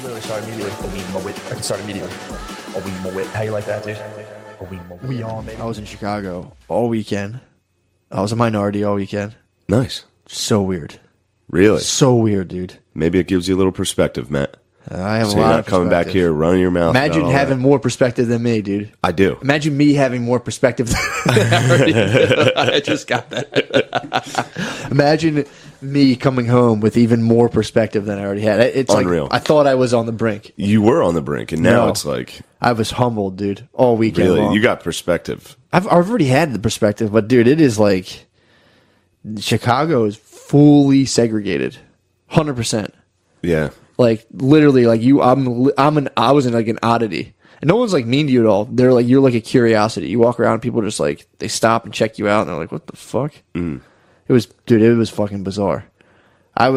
Literally start immediately. A wee mo-wit. I can start immediately. A wee mo-wit. How you like that, dude? A wee mo-wit. We on, baby. I was in Chicago all weekend. I was a minority all weekend. Nice. So weird. Really? So weird, dude. Maybe it gives you a little perspective, Matt. I have So a you're lot not of coming back perspective. here running your mouth. Imagine about all having that. more perspective than me, dude. I do. Imagine me having more perspective than I already do. I just got that. Imagine me coming home with even more perspective than I already had. It's Unreal. like I thought I was on the brink. You were on the brink, and now No. it's like, I was humbled, dude, all weekend really, long. you got perspective. I've already had the perspective, but dude, it is like Chicago is fully segregated, 100%. Yeah. Like literally, like I was in like an oddity, and no one's like mean to you at all. They're like you're like a curiosity. You walk around, people just like they stop and check you out, and they're like, "What the fuck?" It was fucking bizarre. I'm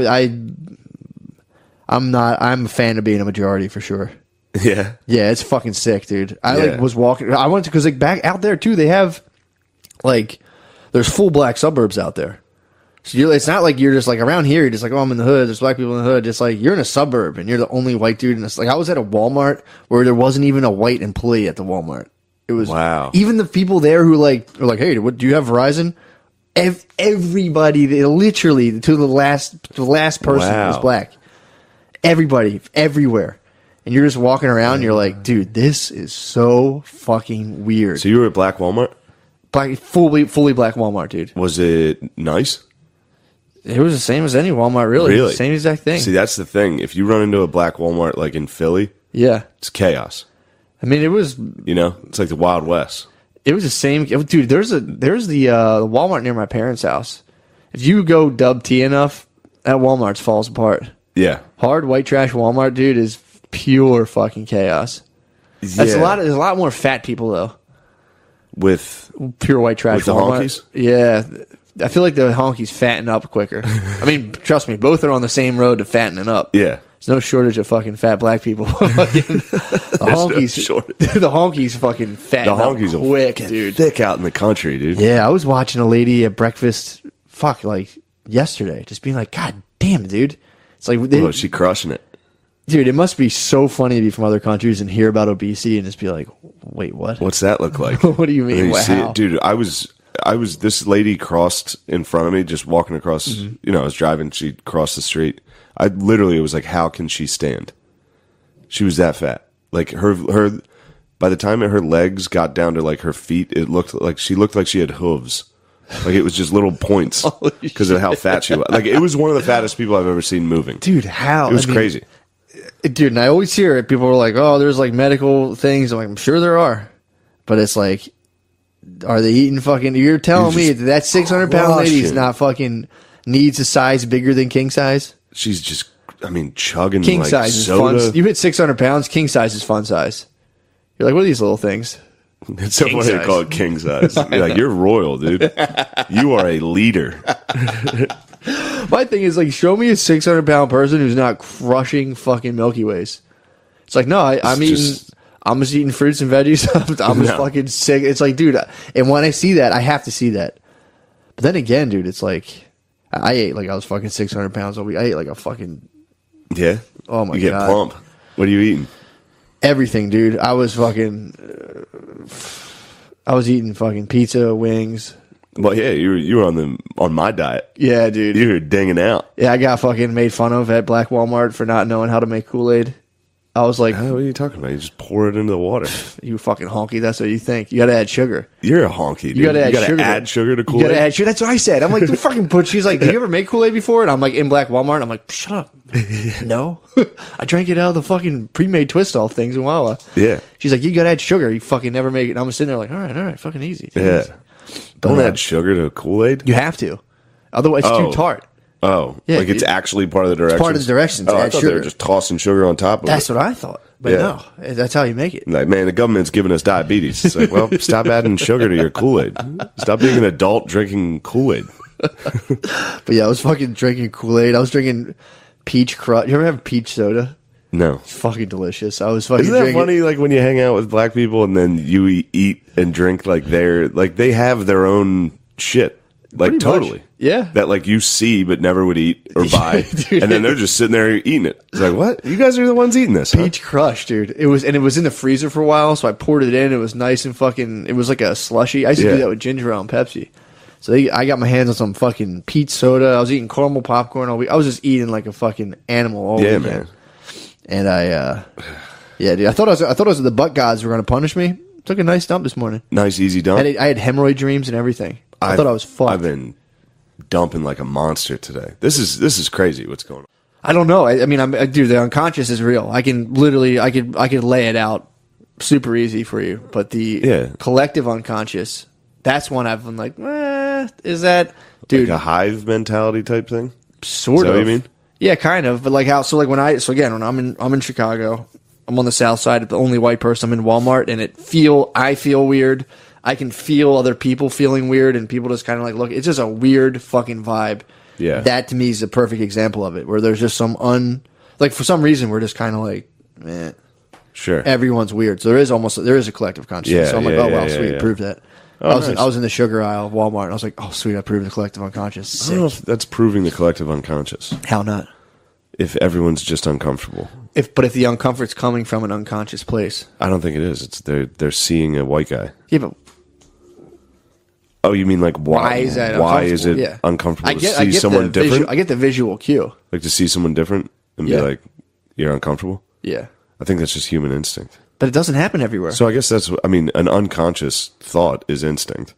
a fan of being a majority for sure. Yeah. Yeah, it's fucking sick, dude. I Yeah. like was walking. I went to because like back out there too. They have like there's full black suburbs out there. So it's not like you're just like around here. You're just like, oh, I'm in the hood. There's black people in the hood. It's like you're in a suburb and you're the only white dude. And it's like I was at a Walmart where there wasn't even a white employee at the Walmart. It was Wow. Even the people there who like are like, hey, what do you have Verizon? Everybody, they literally to the last person Wow. was black. Everybody, everywhere. And you're just walking around. And you're like, dude, this is so fucking weird. So you were at Black Walmart? Black, fully black Walmart, dude. Was it nice? It was the same as any Walmart, really. Really? Same exact thing. See, that's the thing. If you run into a Black Walmart like in Philly, Yeah. it's chaos. I mean, it was You know? It's like the Wild West. the same. Dude, there's the Walmart near my parents' house. If you go dub T enough, that Walmart's falls apart. Yeah. Hard white trash Walmart, dude, is pure fucking chaos. That's Yeah. there's a lot more fat people though. With Pure white trash With the Walmart. honkies? Yeah. I feel like the honkies fatten up quicker. I mean, trust me, both are on the same road to fattening up. yeah. There's no shortage of fucking fat black people. The honkies, shortage. the honkies fucking fatten The up honkies quick, are dude. thick out in the country, dude. Yeah, I was watching a lady at breakfast, like yesterday, just being like, God damn, dude. It's like, Oh, she crushing it. dude, it must be so funny to be from other countries and hear about obesity and just be like, wait, what? What's that look like? What do you mean? And you see Wow. it. Dude, I was this lady crossed in front of me, just walking across, Mm-hmm. I was driving, she crossed the street. I literally was like, how can she stand? She was that fat. Like her by the time her legs got down to like her feet, it looked like she had hooves. Like it was just little points because of how fat she was. Like it was one of the fattest people I've ever seen moving. Dude, how? It was I mean, crazy. Dude, and I always hear it. People are like, oh, there's like medical things. I'm like, I'm sure there are. But it's like, are they eating fucking... You're telling me You're that 600-pound lady's crushing. not fucking... needs a size bigger than king size? She's just, chugging King like size is soda. fun. You hit 600 pounds, king size is fun size. You're like, what are these little things? It's so King funny to size. call it king size. You're like, you're royal, dude. You are a leader. My thing is, like, show me a 600-pound person who's not crushing fucking Milky Ways. It's like, no, I'm just eating fruits and veggies. I'm just No. fucking sick. It's like, dude, and when I see that, I have to see that. But then again, dude, it's like, I ate like I was fucking 600 pounds a week. I ate like a fucking Yeah. Oh my You get God. plump. What are you eating? everything, dude. I was fucking, I was eating fucking pizza, wings. Well, yeah, you were on my diet. Yeah, dude. You were dinging out. Yeah, I got fucking made fun of at Black Walmart for not knowing how to make Kool-Aid. I was like, What are you talking about? You just pour it into the water. you fucking honky. That's what you think. You got to add sugar. You're a honky, dude. You got to add sugar. to You Kool-Aid. got to add sugar. That's what I said. I'm like, the fucking put. She's like, did you ever make Kool-Aid before? And I'm like, in Black Walmart. I'm like, shut up. No. I drank it out of the fucking pre-made twist off things in Wawa. Yeah. She's like, you got to add sugar. You fucking never make it. And I'm sitting there like, all right, fucking easy. Yeah. Don't But, add sugar to Kool-Aid? You have to. Otherwise, it's Oh. too tart. Oh. Yeah, like it's actually part of the directions? part of the directions, Oh, I add thought they sugar. were just tossing sugar on top of That's it. what I thought. But Yeah. no, that's how you make it. Like, man, the government's giving us diabetes. It's like, well, stop adding sugar to your Kool-Aid. Stop being an adult drinking Kool-Aid. But yeah, I was fucking drinking Kool-Aid. I was drinking peach crush. You ever have peach soda? No. It's fucking delicious. I was fucking Isn't that drinking. funny, like, when you hang out with black people and then you eat and drink, like, they have their own shit. Like Pretty much. totally. Yeah. That like you see but never would eat or buy. Dude. And then they're just sitting there eating it. It's like, what? You guys are the ones eating this, huh? Peach Crush, dude. It was in the freezer for a while, so I poured it in. It was nice and fucking. It was like a slushy. I used to do Yeah. that with ginger ale and Pepsi. So I got my hands on some fucking peach soda. I was eating caramel popcorn all week. I was just eating like a fucking animal all Yeah, weekend. man. And yeah, dude. I thought the butt gods were gonna punish me. Took a nice dump this morning. Nice, easy dump. I had hemorrhoid dreams and everything. I thought I was fucked. I've been dumping like a monster today. This is crazy what's going on. I don't know. I mean, dude, the unconscious is real. I can literally, I could lay it out super easy for you. But the collective unconscious, that's one I've been like, is that, dude? Like a hive mentality type thing? Sort Is that of. what you mean? Yeah, kind of. But like how? So like when I'm in Chicago, I'm on the south side, the only white person. I'm in Walmart, and I feel weird. I can feel other people feeling weird, and people just kind of like look. It's just a weird fucking vibe. Yeah. That to me is a perfect example of it, where there's just some like for some reason we're just kind of like, Sure. everyone's weird. So there is a collective consciousness. Yeah, So I'm like, yeah, oh well, yeah, sweet, yeah. prove that. Oh, nice. I was in the sugar aisle of Walmart, and I was like, oh sweet, I proved the collective unconscious. I don't know Sick. if that's proving the collective unconscious. How not? If everyone's just uncomfortable. If the uncomfort's coming from an unconscious place. I don't think it is. It's they're seeing a white guy. Yeah, but Oh, you mean like why is that? Why is it Yeah. uncomfortable to see someone different? I get the visual cue. Like to see someone different and Yeah. be like, you're uncomfortable? Yeah, I think that's just human instinct. but it doesn't happen everywhere. So I guess an unconscious thought is instinct.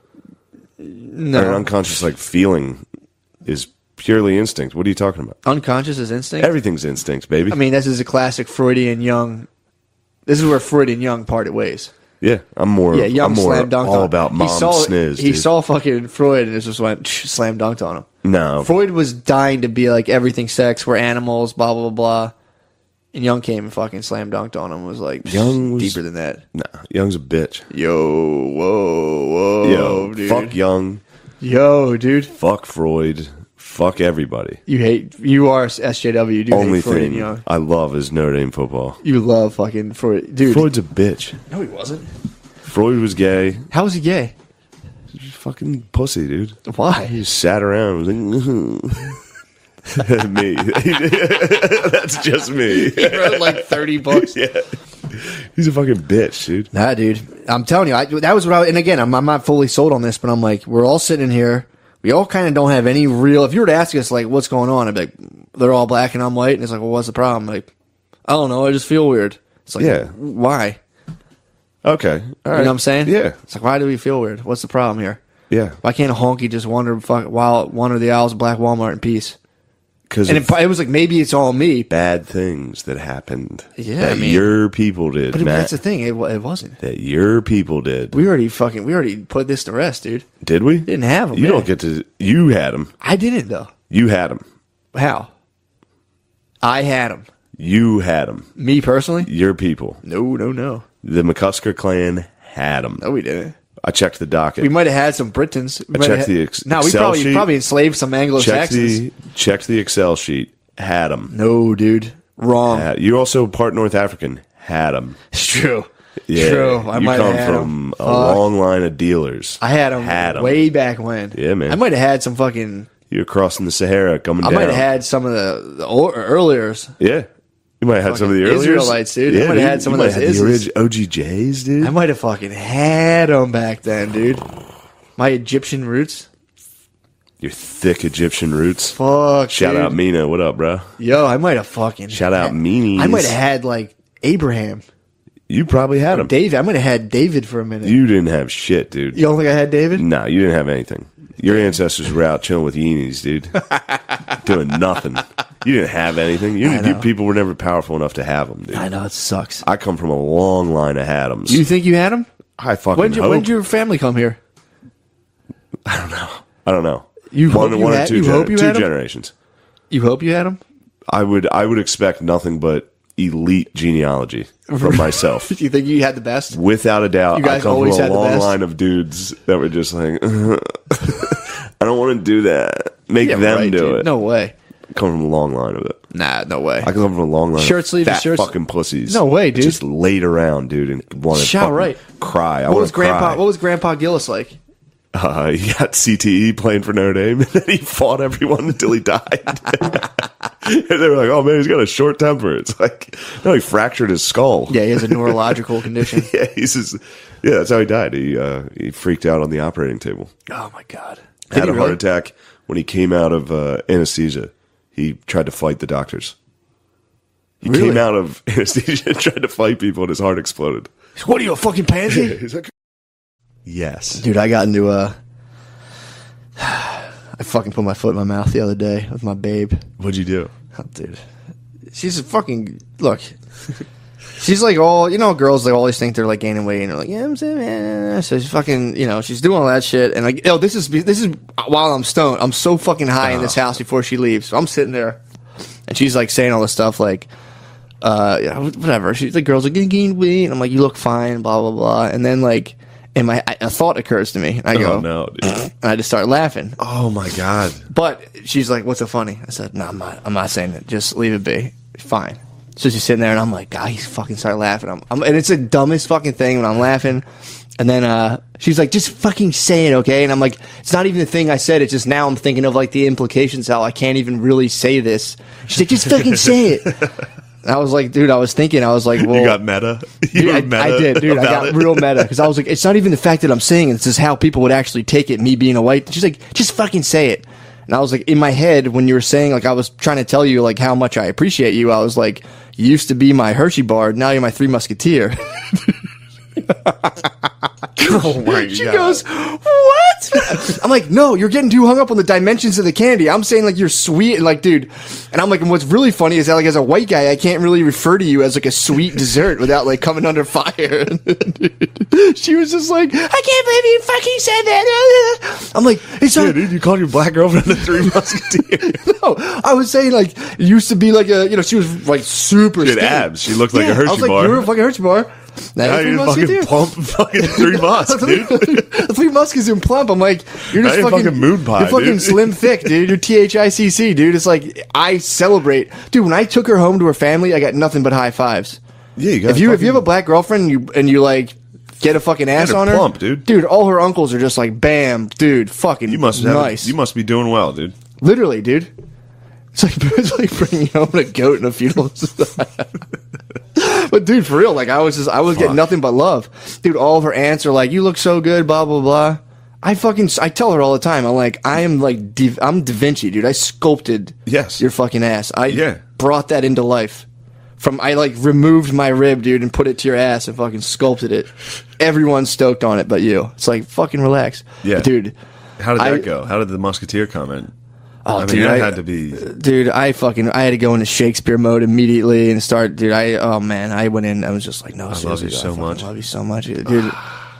No, Or an unconscious like feeling is purely instinct. What are you talking about? unconscious is instinct. Everything's instinct, baby. I mean, this is a classic Freudian Jung. This is where Freud and Jung parted ways. yeah, I'm more Jung slam dunked all on about him. mom He dude. saw fucking Freud and it just went slam dunked on him. No. Freud was dying to be like everything sex, we're animals, blah blah blah blah. And Jung came and fucking slam dunked on him. Was like Jung was- deeper than that. Nah, Young's a bitch. Yo, whoa, Yo, dude. fuck Young, Yo, dude. fuck Freud, fuck everybody. You are SJW. You do Only hate Freud and thing Jung. I love is Notre Dame football. You love fucking Freud, dude. Freud's a bitch. No, he wasn't. Freud was gay. How was he gay? He's fucking pussy, dude. Why? He just sat around. And was like, me. That's just me. He wrote like 30 books. Yeah. He's a fucking bitch, dude. Nah, dude. I'm telling you, that was what and again, I'm not fully sold on this, but I'm like, we're all sitting in here. We all kind of don't have any real, if you were to ask us, like, what's going on? I'd be like, they're all black and I'm white. And it's like, well, what's the problem? Like, I don't know. I just feel weird. It's like, Yeah. why? Okay. All right. You know what I'm saying? Yeah. It's like, why do we feel weird? What's the problem here? Yeah. Why can't a honky just wander the aisles of Black Walmart in peace? Because And it was like, maybe it's all me. bad things that happened. Yeah, that I mean- your people did, But Matt. that's the thing. It wasn't. That your people did. We already put this to rest, dude. Did we? Didn't have them. You don't get to. You had them. I didn't, though. You had them. How? I had them. You had them. Me personally? Your people. No. No, The McCusker clan had them. we didn't. I checked the docket. We might have had some Britons. We might checked have the no, we Excel sheet. probably enslaved some Anglo-Saxons. checked the Excel sheet. Had them. No, dude. Wrong. You're also part North African. Had them. It's true. Yeah. True. I you might come have had from them. a long line of dealers. I had them Had 'em. way back when. Yeah, man. I might have had some fucking. You're crossing the Sahara, coming I down. might have had some of the earliers. Yeah. You might have had some of the Fucking earlier Israelites, dude. I might have had some of those the Izzes. OGJs, dude. I might have fucking had them back then, dude. My Egyptian roots. Your thick Egyptian roots. Fuck. Shout dude. out Mina. What up, bro? Yo, I might have fucking. Shout out Meanies. I might have had like Abraham. You probably had them. David. I might have had David for a minute. You didn't have shit, dude. You don't think I had David? No, you didn't have anything. Your ancestors were out chilling with yeenies, dude. Doing nothing. You didn't have anything. I know. People were never powerful enough to have them, dude. I know, it sucks. I come from a long line of Hadams. You think you had him? I fucking hope. When'd your family come here? I don't know. You hope you one had- or two, you hope you two had 'em? generations. You hope you had him? I would expect nothing but elite genealogy from myself. You think you had the best? Without a doubt, You guys I come always from a had the long best? line of dudes that were just like, I don't want to do that. Make Yeah, them right, do dude. it. No way. I come from a long line of it. Nah, no way. I come from a long line Shirt of sleeves, fat shirts- fucking pussies. No way, dude. Just laid around, dude, and wanted to Shout fucking right. cry. I What want was to cry. Grandpa Gillis like? He got CTE playing for Notre Dame, and then he fought everyone until he died. And they were like, "Oh man, he's got a short temper." It's like, no, he fractured his skull. Yeah, he has a neurological condition. Yeah, that's how he died. He freaked out on the operating table. Oh my god! Had a heart attack when he came out of anesthesia. He tried to fight the doctors. He came out of anesthesia and tried to fight people, and his heart exploded. What are you, a fucking pansy? He's like, yes, dude. I got into I fucking put my foot in my mouth the other day with my babe. What'd you do? Oh, dude, she's a fucking look. She's like all, girls, they always think they're like gaining weight, and they're like, yeah, I'm saying, man. So she's fucking, she's doing all that shit, and like, this is while I'm stoned. I'm so fucking high in this house before she leaves. So I'm sitting there, and she's like saying all this stuff, like, whatever. She's like, girls are gonna gain weight, and I'm like, you look fine, blah blah blah, and then like, a thought occurs to me, and I go, oh no, dude. And I just start laughing. Oh my god! But she's like, what's so funny? I said, no, I'm not saying it. Just leave it be. Fine. So she's sitting there, and I'm like, God, he's fucking start laughing. And it's the dumbest fucking thing when I'm laughing. And then she's like, just fucking say it, okay? And I'm like, it's not even the thing I said. It's just now I'm thinking of like the implications, how I can't even really say this. She's like, just fucking say it. And I was like, dude, I was like, well, you got meta. I did, dude. I got real meta because I was like, it's not even the fact that I'm saying it. It's just how people would actually take it. Me being a white, she's like, just fucking say it. And I was like, in my head, when you were saying, like, I was trying to tell you, like, how much I appreciate you, I was like, you used to be my Hershey bar, now you're my Three Musketeer. Oh my God. She goes, what? I'm like, no, you're getting too hung up on the dimensions of the candy. I'm saying, like, you're sweet, and like, dude. And I'm like, and what's really funny is that, like, as a white guy, I can't really refer to you as, like, a sweet dessert without, like, coming under fire. She was just like, I can't believe you fucking said that. I'm like, it's yeah, dude, you called your black girlfriend the Three Musketeers. No, I was saying, like, it used to be like she was, like, super She had abs. She looked like a Hershey I was like, bar. you're a fucking Hershey bar. Now you're fucking plump, fucking Three Musk, dude. The Three Musk is in plump. I'm like, you're just fucking moon pie. You're fucking dude. slim thick, dude. You're THICC, dude. It's like I celebrate, dude. When I took her home to her family, I got nothing but high fives. Yeah, you got if you have a black girlfriend and you like get a fucking ass on her, plump, dude. Dude, all her uncles are just like, bam, dude, fucking you must nice. You must be doing well, dude. Literally, dude. It's like bringing home a goat in a funeral. But dude, for real, like I was getting nothing but love, dude. All of her aunts are like, "You look so good," blah blah blah. I tell her all the time. I'm like, I'm Da Vinci, dude. I sculpted your fucking ass. I brought that into life. I like removed my rib, dude, and put it to your ass and fucking sculpted it. Everyone's stoked on it, but you. It's like fucking relax, but, dude. How did that go? How did the Musketeer comment? Oh, I mean, dude, that had to be... Dude, I had to go into Shakespeare mode immediately and start... Dude, I went in, I was just like, no, I love you so much. I love you so much. Dude,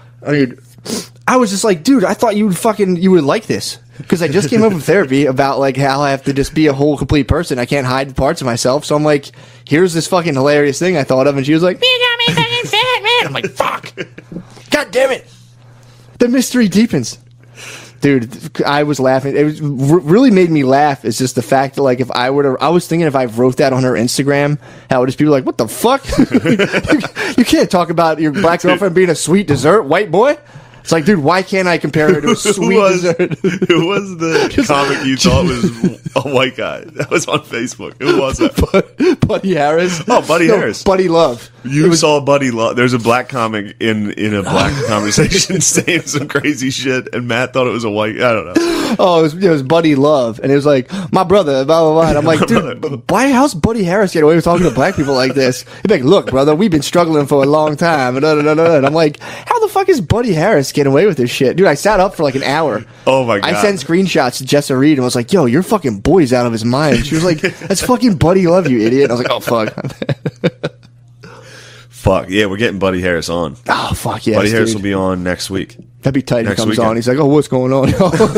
I was just like, dude, I thought you would like this. Because I just came up with therapy about, like, how I have to just be a whole, complete person. I can't hide parts of myself. So I'm like, here's this fucking hilarious thing I thought of. And she was like, you got me fucking fat, man. I'm like, fuck. God damn it. The mystery deepens. Dude, I was laughing. It was really made me laugh. It's just the fact that, like, I was thinking if I wrote that on her Instagram, how would just people like, what the fuck? you can't talk about your black girlfriend being a sweet dessert, white boy. It's like, dude, why can't I compare her to a sweet dessert? Who was the comic you thought was a white guy? That was on Facebook. Who was that? Buddy Harris. Oh, Buddy Harris. Buddy Love. You saw Buddy Love. There's a black comic in a black conversation saying some crazy shit, and Matt thought it was a white. I don't know. Oh, it was Buddy Love, and it was like, my brother, blah blah blah. And I'm like, dude, how's Buddy Harris get away with talking to black people like this? He's like, look, brother, we've been struggling for a long time. And I'm like, how the fuck is Buddy Harris getting away with this shit, dude? I sat up for like an hour. Oh my god! I sent screenshots to Jessa Reed and was like, yo, your fucking boy's out of his mind. She was like, that's fucking Buddy Love, you idiot. And I was like, oh fuck. Fuck yeah, we're getting Buddy Harris on. Oh fuck yeah, Buddy Harris will be on next week. That'd be tight. He comes weekend. on. He's like, "Oh, what's going on?"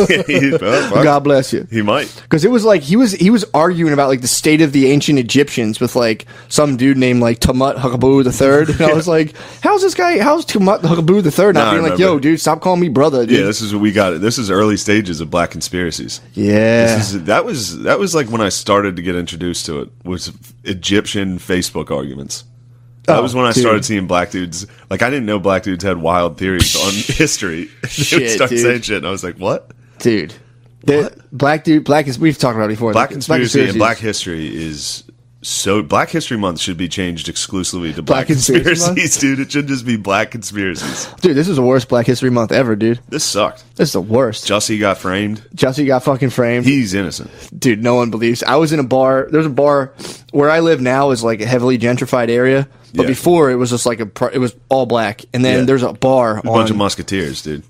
God bless you. He might, because it was like he was arguing about like the state of the ancient Egyptians with like some dude named like Tumut Huckaboo III. And I was like, "How's Tumut Huckaboo III not being like, yo, dude, stop calling me brother, dude?" Yeah, this is what we got. This is early stages of black conspiracies. Yeah, that was like when I started to get introduced to it was Egyptian Facebook arguments. That was when I dude. started seeing black dudes. Like, I didn't know black dudes had wild theories on history. They would Shit, start dude. saying shit, and I was like, what? Dude. Black is we've talked about it before. Black conspiracy and black history is so. Black History Month should be changed exclusively to black Conspiracy conspiracies, dude. It should just be black conspiracies. Dude, this is the worst Black History Month ever, dude. This sucked. This is the worst. Jussie got framed. Jussie got fucking framed. He's innocent. Dude, no one believes. I was in a bar. There's a bar where I live now is like a heavily gentrified area. But Yeah. before it was just like it was all black. And then Yeah. there's a bar A bunch of musketeers, dude.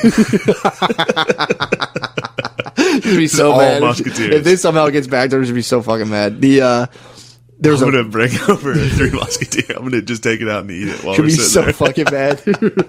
You'd be so all mad. musketeers. If this somehow gets back, they're just be so fucking mad. There's I'm a gonna bring over a 3 Musketeer. I'm gonna just take it out and eat it while should we're be sitting so there. fucking bad.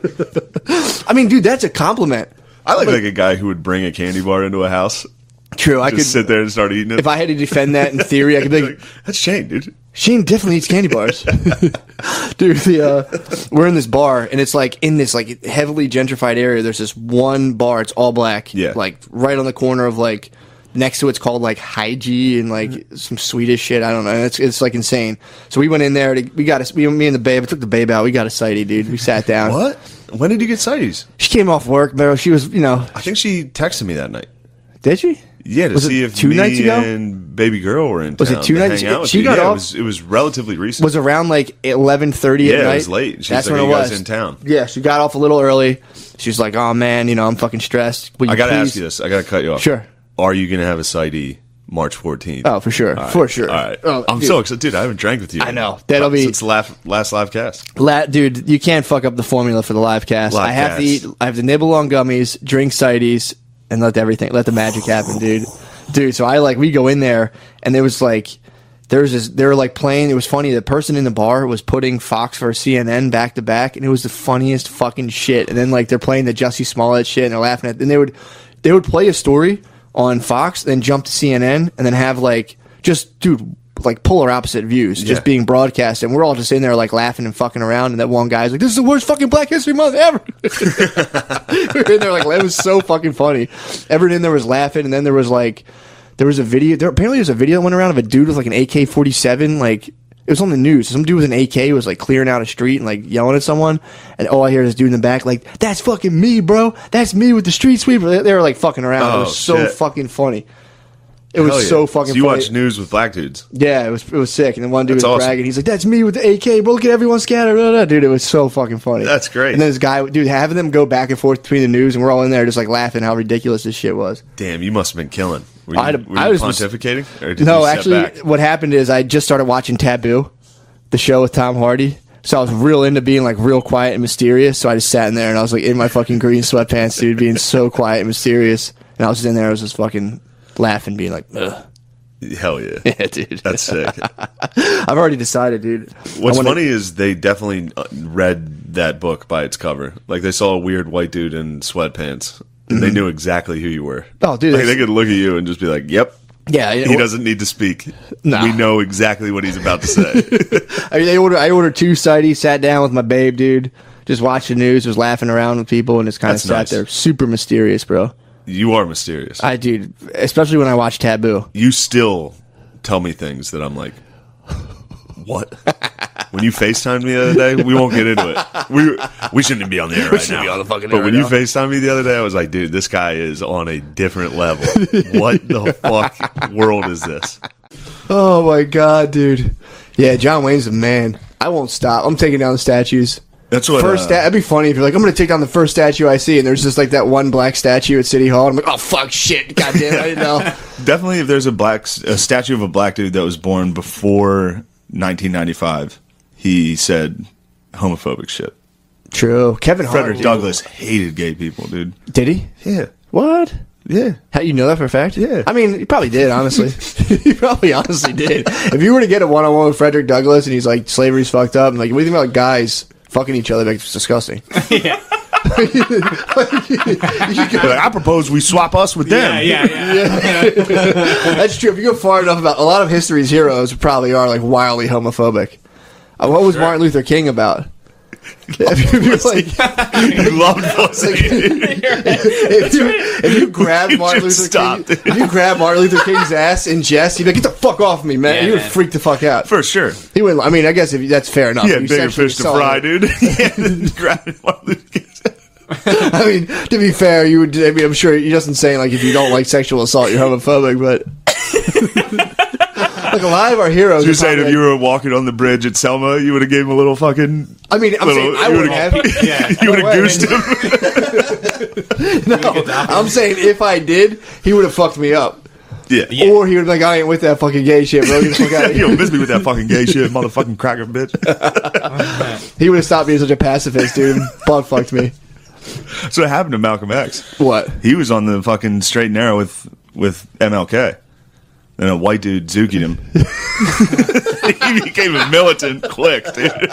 I mean, dude, that's a compliment. I look like a guy who would bring a candy bar into a house, True, I could just sit there and start eating it. if I had to defend that in theory, I could be like, That's Shane, dude. Shane definitely eats candy bars. Dude, we're in this bar, and it's like in this like heavily gentrified area. There's this one bar. It's all black. Yeah. Like right on the corner of like next to it's called like Hygie and like some Swedish shit. I don't know. It's like insane. So we went in there. Me and the babe. I took the babe out. We got a sighty, dude. We sat down. What? When did you get sighties? She came off work, bro. She was, I think she texted me that night. Did she? Yeah, to Was it see if 2 me nights ago? and baby girl were in Was it town 2 to nights hang ago? out with She you. got Yeah, off- It was relatively recent. Was around like 11:30 Yeah, at night. it was late. She That's was like, when "Are it you was. guys in town?" Yeah, she got off a little early. She was like, "Oh man, I'm fucking stressed." Will I got to please-" ask you this. I got to cut you off. Sure. Are you going to have a sighty March 14th? Oh, for sure, All right. for sure. All right. Oh, I'm dude. so excited. Dude, I haven't drank with you. I know. That'll be- Since the last live cast. Dude, you can't fuck up the formula for the live cast. Live I have cast. to eat. I have to nibble on gummies, drink cides, and let the magic happen, dude. Dude, so we go in there, and there was like, they were like playing. It was funny. The person in the bar was putting Fox versus CNN back to back, and it was the funniest fucking shit. And then like they're playing the Jussie Smollett shit, and they're laughing at. And they would play a story on Fox, then jump to CNN, and then have like just dude. Like polar opposite views just Yeah. being broadcast, and we're all just in there like laughing and fucking around, and that one guy's like, "This is the worst fucking Black History Month ever." We're in there like it was so fucking funny. Everyone in there was laughing, and then there was a video. Apparently, there's a video that went around of a dude with like an AK-47. Like it was on the news. Some dude with an AK was like clearing out a street and like yelling at someone, and all I hear is this dude in the back like, "That's fucking me, bro. That's me with the street sweeper." They were like fucking around. It Oh, was so shit. fucking funny. It was Hell yeah. so fucking you funny. watch news with black dudes. Yeah, it was sick. And then one dude was That's awesome. bragging. He's like, "That's me with the AK, bro. Look at everyone scattered." Blah, blah. Dude, it was so fucking funny. That's great. And then this guy, dude, having them go back and forth between the news, and we're all in there just like laughing how ridiculous this shit was. Damn, you must have been killing. Were you, I was pontificating? Or did No, you step actually, back? what happened is I just started watching Taboo, the show with Tom Hardy. So I was real into being like real quiet and mysterious. So I just sat in there and I was like in my fucking green sweatpants, dude, being so quiet and mysterious. And I was just in there, I was just fucking laughing, being like, "Ugh." Hell yeah. Yeah, dude. That's sick. I've already decided, dude. What's I wanna- funny is they definitely read that book by its cover. Like they saw a weird white dude in sweatpants, and they knew exactly who you were. Oh, dude, Like, that's- they could look at you and just be like, "Yep, Yeah, he doesn't need to speak. Nah. We know exactly what he's about to say." I mean, I ordered 2 cides, sat down with my babe, dude. Just watched the news, was laughing around with people, and just kind of That's sat nice. there. Super mysterious, bro. You are mysterious. Dude, especially when I watch Taboo. You still tell me things that I'm like, what? When you FaceTimed me the other day, we won't get into it. We shouldn't be on the air right now. be on the fucking but air when right you now. FaceTimed me the other day, I was like, dude, this guy is on a different level. What the fuck world is this? Oh my god, dude. Yeah, John Wayne's the man. I won't stop. I'm taking down the statues. That's what. That'd be funny if you're like, I'm gonna take down the first statue I see, and there's just like that one black statue at City Hall. And I'm like, oh fuck, shit, goddamn, I didn't know. Definitely, if there's a statue of a black dude that was born before 1995, he said homophobic shit. True. Kevin Hart. Frederick dude. Douglass hated gay people, dude. Did he? Yeah. What? Yeah. How you know that for a fact? Yeah. I mean, he probably did, honestly. He probably honestly did. If you were to get a one-on-one with Frederick Douglass and he's like, slavery's fucked up, and like, what do you think about guys fucking each other? Like, it's disgusting. Yeah. Like, I propose we swap us with them. Yeah. That's true. If you go far enough about a lot of history's heroes probably are like wildly homophobic. What was Martin Luther King about? You loved pussy. if you grab Martin just Luther stopped. King, if you grab Martin Luther King's ass in jest, you'd be like, "Get the fuck off me, man!" Yeah, He would man. freak the fuck out. For sure. He would. I mean, I guess if that's fair enough. He If had you bigger sexually fish to assault fry, him. dude. Yeah, grabbing Martin Luther King. I mean, to be fair, you would. I mean, I'm sure he doesn't say like if you don't like sexual assault, you're homophobic, but like a lot of our heroes. You're are saying if probably you were walking on the bridge at Selma, you would have gave him a little fucking. I mean, I'm saying I you wouldn't would've- have. Yeah. You would No have way. goosed him. No, I'm saying if I did, he would have fucked me up, Yeah. Yeah. or he would be like, "I ain't with that fucking gay shit, bro. Get the fuck out of You here." don't miss me with that fucking gay shit, motherfucking cracker bitch. He would have stopped being such a pacifist, dude. Butt fucked me. So what happened to Malcolm X? What? He was on the fucking straight and narrow with MLK. And a white dude zookied him. He became a militant clique, dude.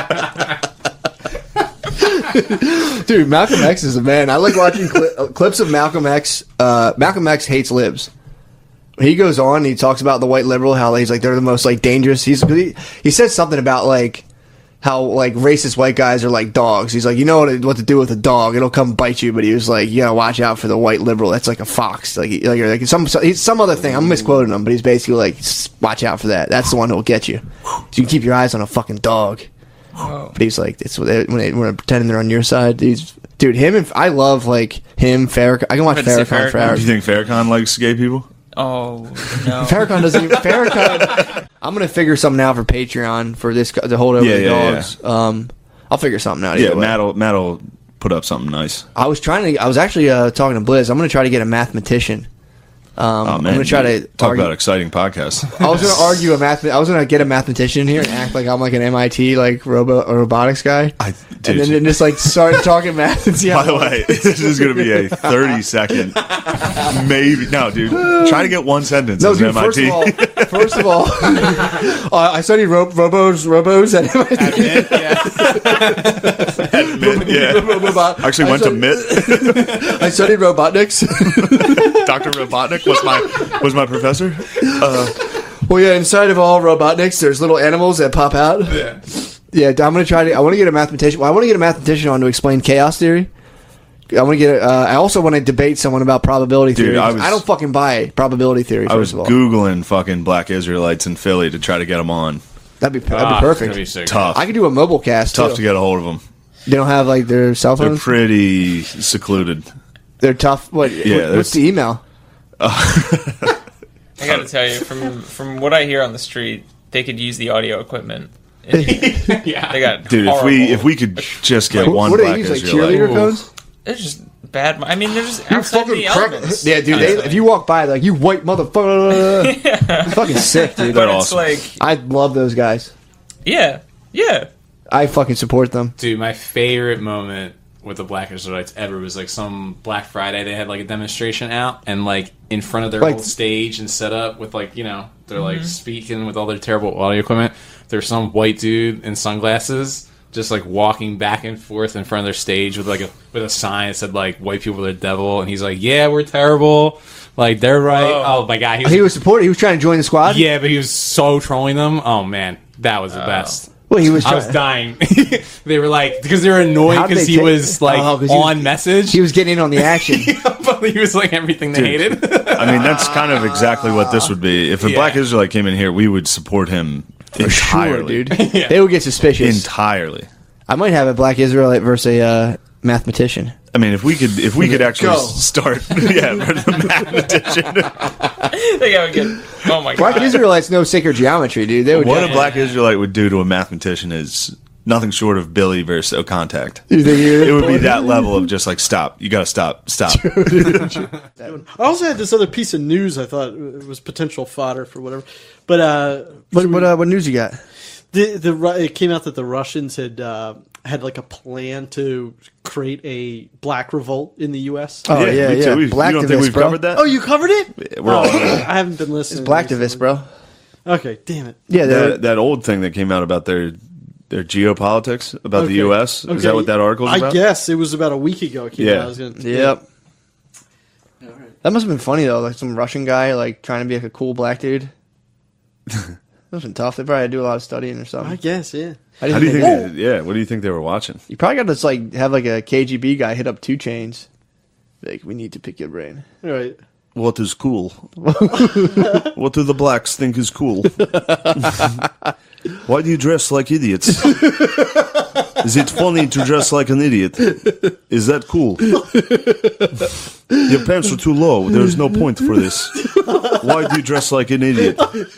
Dude, Malcolm X is a man. I like watching clips of Malcolm X. Malcolm X hates libs. He goes on and he talks about the white liberal, how he's like they're the most like dangerous. He said something about like how like racist white guys are like dogs. He's like, you know what to do with a dog, it'll come bite you. But he was like, you gotta watch out for the white liberal. That's like a fox, like some other thing. I'm misquoting him, but he's basically like, watch out for that. That's the one that'll get you. So you can keep your eyes on a fucking dog. But he's like, it's when they're pretending they're on your side. Dude, him and I love like him. Farrakhan. I can watch I'd say Farrakhan for Farrakhan. Do hours. you think Farrakhan likes gay people? Oh no. Farrakhan doesn't. Farrakhan. I'm gonna figure something out for Patreon for this to hold over the dogs. I'll figure something out. Yeah, either way. Matt'll put up something nice. I was actually talking to Blizz. I'm gonna try to get a mathematician. I'm gonna try to talk argue- about exciting podcasts. I was gonna argue I was gonna get a mathematician here and act like I'm like an MIT like robotics guy, Dude, and then just like start talking math and see how. by the way, this is going to be a 30-second, maybe. No, dude, try to get one sentence No, as dude. an MIT. First of all, I studied robos at MIT. Yeah. Actually went to MIT. I studied robotics. Dr. Robotnik was my professor. Well, yeah, inside of all Robotniks, there's little animals that pop out. Yeah, I'm gonna try to. I want to get a mathematician. Well, I want to get a mathematician on to explain chaos theory. I want to get. I also want to debate someone about probability Dude, theory. I don't fucking buy probability theory. I was First of all, Googling fucking black Israelites in Philly to try to get them on. that'd be That'd perfect. be sick. Tough. I could do a mobile cast. Tough too. to get a hold of them. They don't have like their cell They're phones. pretty secluded. They're tough. What? Yeah, What's the email? I gotta tell you, from what I hear on the street, they could use the audio equipment. Yeah, they got Dude, horrible- if we could just get one What do black they use? Like Israelite. cheerleader phones? They're just bad. I mean, they're just outside the elements. Yeah, dude. If you walk by, they're like, you white motherfucker. It's fucking sick, dude. but They're it's awesome. like, I love those guys. yeah. I fucking support them. Dude, my favorite moment with the Black Israelites ever was like some Black Friday. They had like a demonstration out, and like in front of their Like- whole stage and set up with like they're like speaking with all their terrible audio equipment. There's some white dude in sunglasses just like walking back and forth in front of their stage with like with a sign that said like white people are the devil, and he's like, yeah, we're terrible, like they're right. Oh, my god, He was supporting. He was trying to join the squad. yeah, but he was so trolling them. Oh man, that was the best. Well, he was. I was dying. They were like, because they were annoyed How'd because they he take- was like Oh, 'cause he was- on message. He was getting in on the action. But he was like everything they hated. I mean, that's kind of exactly what this would be. If a Yeah. black Israelite came in here, we would support him Sure, entirely. dude. They would get suspicious. Entirely. I might have a black Israelite versus a mathematician. I mean, if we could actually Go. start, for the mathematician. They gotta get. Oh my Black god. Israelites know sacred geometry, dude. They would. What a black Israelite would do to a mathematician is nothing short of Billy versus O Contact. You think you're- It would be that level of just like, stop. You gotta stop. I also had this other piece of news I thought it was potential fodder for whatever. But What news you got? it came out that the Russians had like a plan to create a black revolt in the U.S. Oh yeah, me yeah. too. You don't think we've bro. covered that? Oh, you covered it? We're all I haven't been listening. Blacktivist, recently. bro. Okay, damn it. Yeah, that old thing that came out about their geopolitics about the Okay. U.S. Is Okay. that what that article is I about? guess it was about a week ago. It came Yeah. out. I was gonna, Yep. That must have been funny though, like some Russian guy like trying to be like a cool black dude. That's been tough. They probably had to do a lot of studying or something. I guess, yeah. I How didn't do you think think? Yeah. What do you think they were watching? you probably got to just like have like a KGB guy hit up 2 Chainz. Like, we need to pick your brain. Right. What is cool? What do the blacks think is cool? Why do you dress like idiots? Is it funny to dress like an idiot? Is that cool? Your pants are too low. There's no point for this. Why do you dress like an idiot?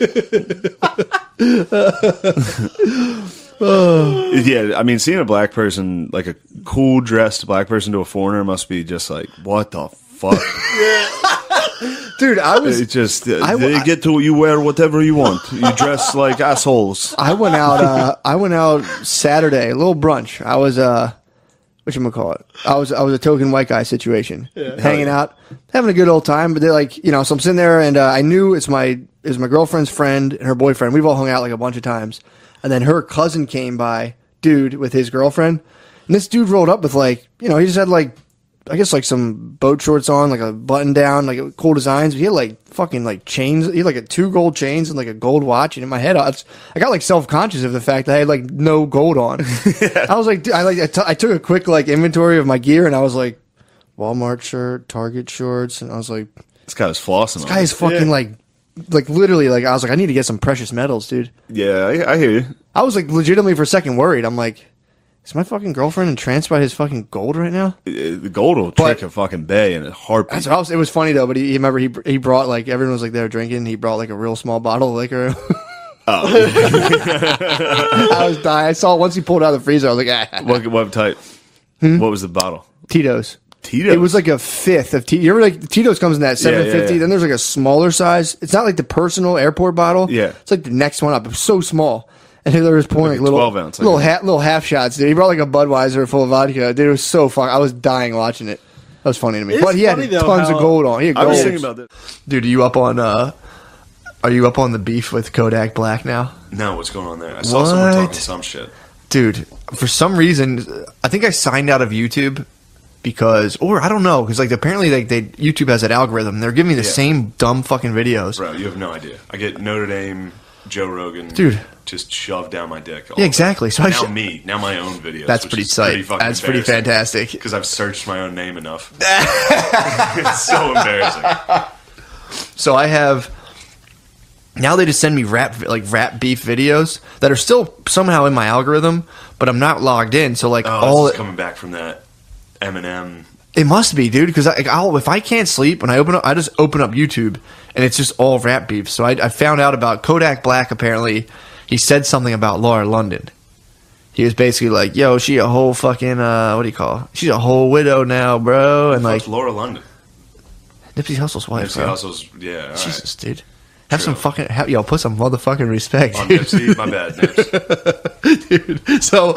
Yeah, I mean, seeing a black person, like a cool dressed black person to a foreigner must be just like, what the fuck? Dude, I was... It just, they get to, you wear whatever you want. You dress like assholes. I went out Saturday, a little brunch. I was whatchamacallit? I was a token white guy situation. Hanging out, having a good old time, but they're like, you know, so I'm sitting there and I knew it was my girlfriend's friend and her boyfriend. We've all hung out like a bunch of times. And then her cousin came by, dude, with his girlfriend. And this dude rolled up with like, you know, he just had like, I guess like some boat shorts on, like a button down, like cool designs. But he had like fucking like chains. He had like 2 gold chains and like a gold watch. And in my head, I got like self-conscious of the fact that I had like no gold on. I was like, I took a quick like inventory of my gear and I was like, Walmart shirt, Target shorts. And I was like, This guy was flossing. this guy is fucking like literally like, I was like, I need to get some precious metals, dude. Yeah, I hear you. I was like legitimately for a second worried. I'm like, is my fucking girlfriend entranced by his fucking gold right now? The gold will trick a fucking bay in a heartbeat. That's what I was, it was funny though, but he remember he brought like, everyone was like there drinking. He brought like a real small bottle of liquor. I was dying. I saw it once he pulled it out of the freezer. I was like, ah. What type? What was the bottle? Tito's. Tito's? It was like a fifth of Tito's. You ever like, Tito's comes in that 750. yeah. Then there's like a smaller size. It's not like the personal airport bottle. Yeah. It's like the next one up. It was so small. And they were just pouring Like like, a little 12 ounce, little half shots, dude. He brought like a Budweiser full of vodka. Dude, it was so fun. I was dying watching it. That was funny to me. It's But he had funny, though, tons of how- gold on. He had I was gold. thinking about that. Dude, are you up on the beef with Kodak Black now? No, what's going on there? I saw someone What? talking some shit. Dude, for some reason, I think I signed out of YouTube because, or I don't know, because like apparently like YouTube has that algorithm. They're giving me the same dumb fucking videos. Bro, you have no idea. I get Notre Dame, Joe Rogan, Dude. just shoved down my dick. Yeah, exactly. So now now my own videos. That's pretty tight. That's pretty fantastic. Because I've searched my own name enough. It's so embarrassing. So I have now they just send me rap beef videos that are still somehow in my algorithm, but I'm not logged in. So like This is coming back from that Eminem. It must be, dude, because if I can't sleep when I just open up YouTube and it's just all rap beef. So I found out about Kodak Black. Apparently, he said something about Laura London. He was basically like, "Yo, she a whole fucking what do you call her? She's a whole widow now, bro." And like Laura London. Nipsey Hussle's wife. Nipsey bro. Hussle's, yeah. All Jesus, right. dude. Have True. some fucking put some motherfucking respect, On dude. Nipsey, my bad, Nips. Dude, so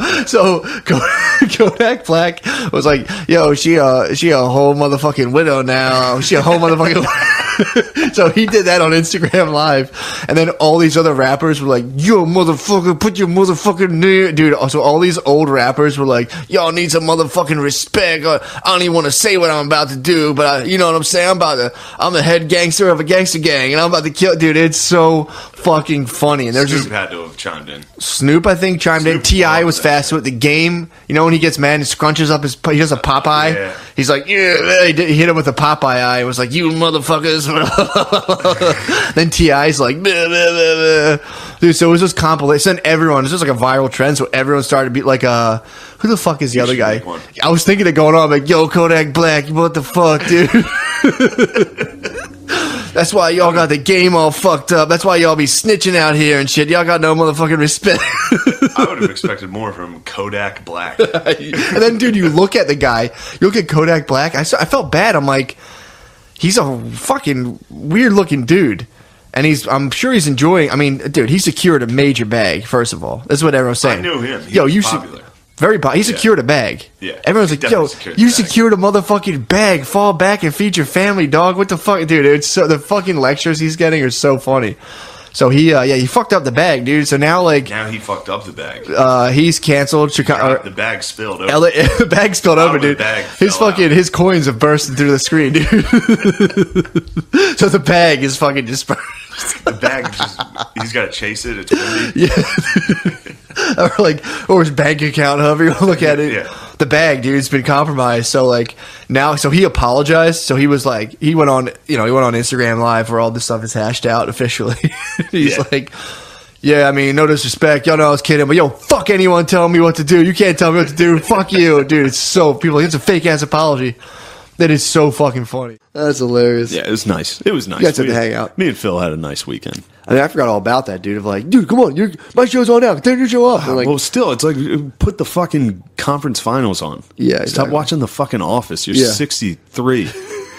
Kodak Black was like, "Yo, she a whole motherfucking widow now. She a whole motherfucking." So he did that on Instagram Live, and then all these other rappers were like, "Yo, motherfucker, put your motherfucking name," dude. So all these old rappers were like, "Y'all need some motherfucking respect." I don't even want to say what I'm about to do, but you know what I'm saying. I'm the head gangster of a gangster gang, and I'm about to kill. Dude, it's so fucking funny. And there's Snoop had to have chimed in. Snoop, I think, chimed in. Snoop T.I. loved was that fast with the game. You know when he gets mad and scrunches up he does a Popeye? Yeah. He's like, yeah, he hit him with a Popeye eye. It was like, you motherfuckers. Then T.I.'s like, bleh, bleh, bleh, bleh. Dude, so it was just compilation. Everyone, it's just like a viral trend. So everyone started to be like, who the fuck is the other should guy? make one. I was thinking of going on, like, yo, Kodak Black, what the fuck, dude? That's why y'all got the game all fucked up. That's why y'all be snitching out here and shit. Y'all got no motherfucking respect. I would have expected more from Kodak Black. And then, dude, you look at the guy. You look at Kodak Black. I felt bad. I'm like, he's a fucking weird looking dude. And I'm sure he's enjoying. I mean, dude, he secured a major bag, first of all. That's what everyone's saying. I knew him. He Yo, was you popular. Very popular. He secured a bag. Yeah. Everyone's He like, yo, definitely secured you the bag. secured a motherfucking bag. Fall back and feed your family, dog. What the fuck? Dude, it's so, the fucking lectures he's getting are so funny. So he fucked up the bag, dude. So now, like, Now he fucked up the bag. he's canceled. Chicago. The bag spilled over. The bag spilled over, of the dude. bag His fell fucking out. his coins have bursted through the screen, dude. So the bag is fucking just The bag, he's got to chase it. It's windy. Yeah. or his bank account, however you want to look at it. Yeah. The bag, dude, it's been compromised. So so he apologized. So he was he went on Instagram Live where all this stuff is hashed out officially. He's like, yeah, I mean, no disrespect. Y'all know I was kidding, but yo, fuck anyone telling me what to do. You can't tell me what to do. Fuck you, dude. It's a fake ass apology. That is so fucking funny. That's hilarious. Yeah, it was nice. It was nice. You guys had to hang out. Me and Phil had a nice weekend. I mean, I forgot all about that, dude. Of dude, come on, my show's on now. Turn your show off. Well, still, it's put the fucking conference finals on. Yeah, Stop exactly. watching The Fucking Office. You're 63.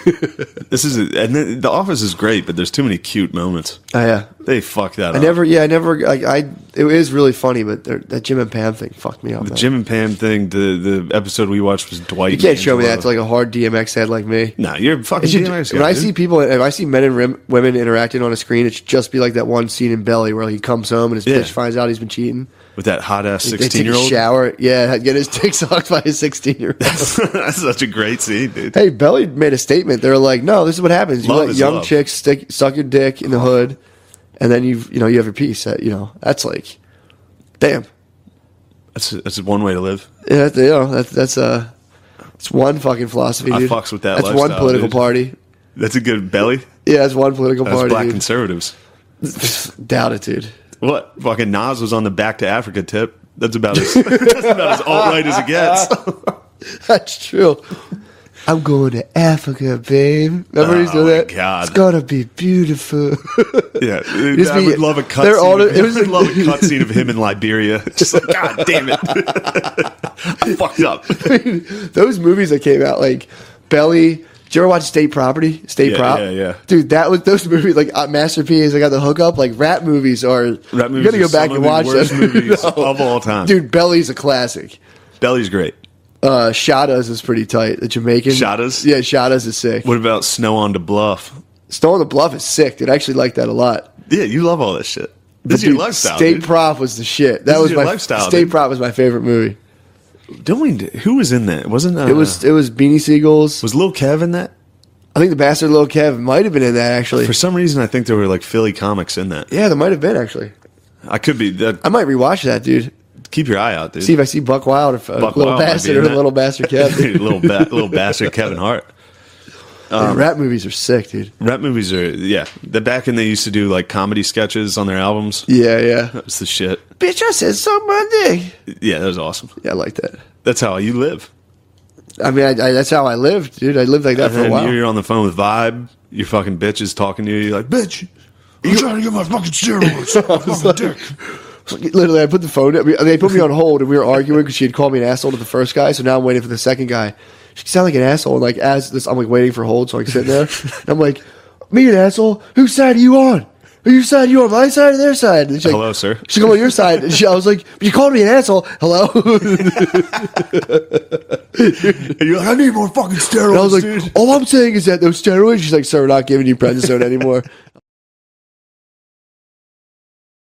And then The Office is great, but there's too many cute moments. Oh yeah, they fucked that up. It is really funny, but that Jim and Pam thing fucked me up. The Jim and Pam thing, the episode we watched was Dwight. You can't show me that to a hard DMX head like me. No, you're a fucking DMX guy. When I see people, if I see men and women interacting on a screen, it should just be like that one scene in Belly where he comes home and his bitch finds out he's been cheating. With that hot ass They take a 16-year-old. shower, get his dick sucked by his 16-year-old. That's such a great scene, dude. Hey, Belly made a statement. They're like, no, this is what happens. You Love let is young love. chicks suck your dick in the hood, and then you have your piece. That's damn. That's one way to live. Yeah, that's one fucking philosophy, I dude. fucks with that That's one lifestyle, political dude. party. That's a good belly. Yeah, that's one political That's party. black dude. conservatives. Doubt it, dude. What? Fucking Nas was on the Back to Africa tip. That's about as alt-right as it gets. That's true. I'm going to Africa, babe. Remember he's doing my that? God. It's gonna be beautiful. Yeah, Just I would love a cutscene of him in Liberia. Just God damn it, I fucked up. Those movies that came out, like Belly. Did you ever watch State Property? State Prop? Yeah. Dude, those movies, Master P.A.'s, I got the hookup. Rat movies are. You gotta go back and watch those them. movies of all time. Dude, Belly's a classic. Belly's great. Shadas is pretty tight. The Jamaican. Shadas? Yeah, Shadas is sick. What about Snow on the Bluff? Snow on the Bluff is sick, dude. I actually like that a lot. Yeah, you love all this shit. This is Dude, your lifestyle. State dude. Prop was the shit. That This was is your my lifestyle, State dude. Prop was my favorite movie. Who was in that? Wasn't It was Beanie Siegels. Was Lil Kev in that? I think the Bastard Lil Kev might have been in that actually. For some reason, I think there were Philly comics in that. Yeah, there might have been actually. I could be. I might rewatch that, dude. Keep your eye out, dude. See if I see Buck Wild or Buck Little Wild might Bastard be or in that. Little Bastard Kev. little bastard Kevin Hart. Dude, rap movies are sick, dude. Rap movies are The back when they used to do comedy sketches on their albums. Yeah. That was the shit. Bitch, I said suck my dick. Yeah, that was awesome. Yeah, I like that. That's how you live. I mean, that's how I lived, dude. I lived like that And for a then while. you're on the phone with Vibe. Your fucking bitch is talking to you. You're like, bitch, I'm trying to get my fucking steroids. Fucking dick. Literally, I put the phone. They put me on hold, and we were arguing because she had called me an asshole to the first guy. So now I'm waiting for the second guy. She sounded like an asshole. And as this, I'm waiting for hold, so I can sit there. And I'm like, "Me an asshole? Whose side are you on? Whose side are you on? My side or their side?" And she's Hello, sir. She's going on your side. And I was like, "You called me an asshole. Hello." And you're like, I need more fucking steroids, And I was like, dude. "All I'm saying is that those steroids." She's like, "Sir, we're not giving you prednisone anymore."